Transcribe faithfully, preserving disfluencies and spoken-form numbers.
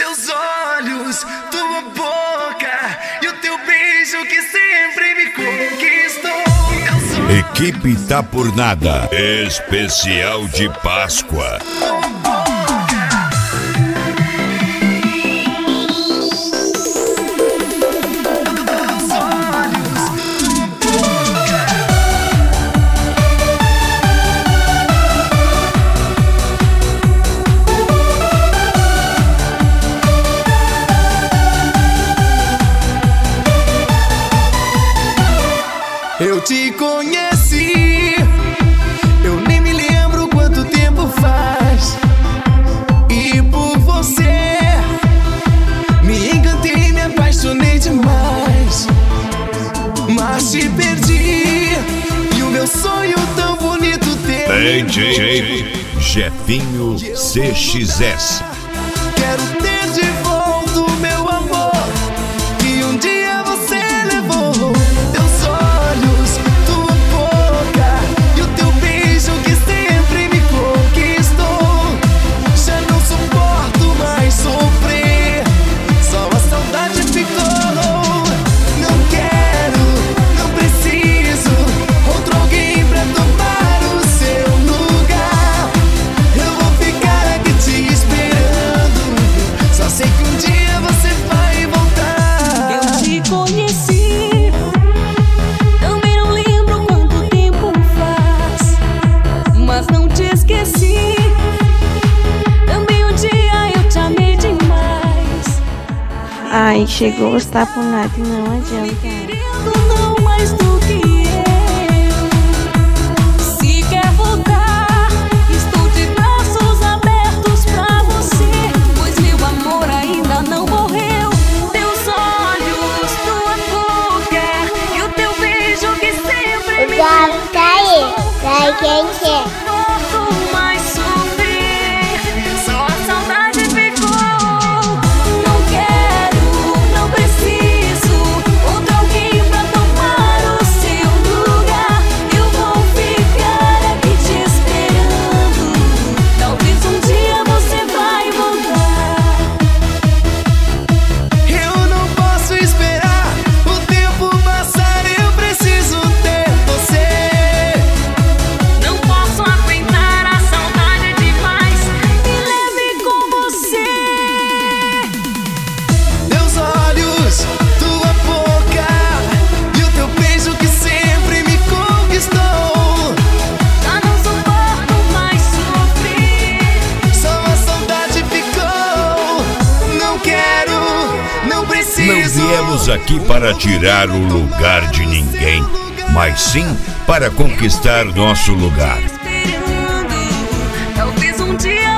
Teus olhos, tua boca e o teu beijo que sempre me conquistou. Equipe Tá Por Nada, especial de Páscoa. Eu te conheci, eu nem me lembro quanto tempo faz. E por você me encantei, me apaixonei demais. Mas te perdi e o meu sonho tão bonito teu. D J Jefinho C X S. Quero ter de volta o meu amor que um dia você levou. Teus olhos, tua boca e o teu beijo que sempre me conquistou. Já não suporto mais sofrer, só a saudade ficou. Não quero, não preciso outro alguém pra tomar o seu lugar. Eu vou ficar aqui te esperando, só sei que um dia você vai voltar. Eu te conheci, também não lembro quanto tempo faz, mas não te esqueci. Também um dia eu te amei demais. Ai, chegou os Tá Por Nada e não adianta. Querendo não mais do que eu. Se quer voltar, estou de braços abertos pra você, pois meu amor ainda não morreu. Teus olhos, tua boca e o teu beijo que sempre me Gostei, sai quente. Posso mais sofrer, só a saudade ficou. Não quero, não preciso outro alguém pra tomar o seu lugar. Eu vou ficar aqui te esperando, talvez um dia você vai voltar. Eu não posso esperar o tempo passar, eu preciso ter você. Não posso aguentar a saudade demais, me leve com você. Teus olhos, tua boca e o teu beijo que sempre me conquistou. Já não suporto mais sofrer, Só a saudade ficou. Não quero, não preciso. Não viemos aqui para tirar o lugar de ninguém, mas sim para conquistar nosso lugar. esperando, talvez um dia